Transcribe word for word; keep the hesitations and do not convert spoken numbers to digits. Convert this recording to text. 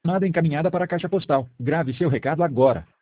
chamada encaminhada para a caixa postal. Grave seu recado agora.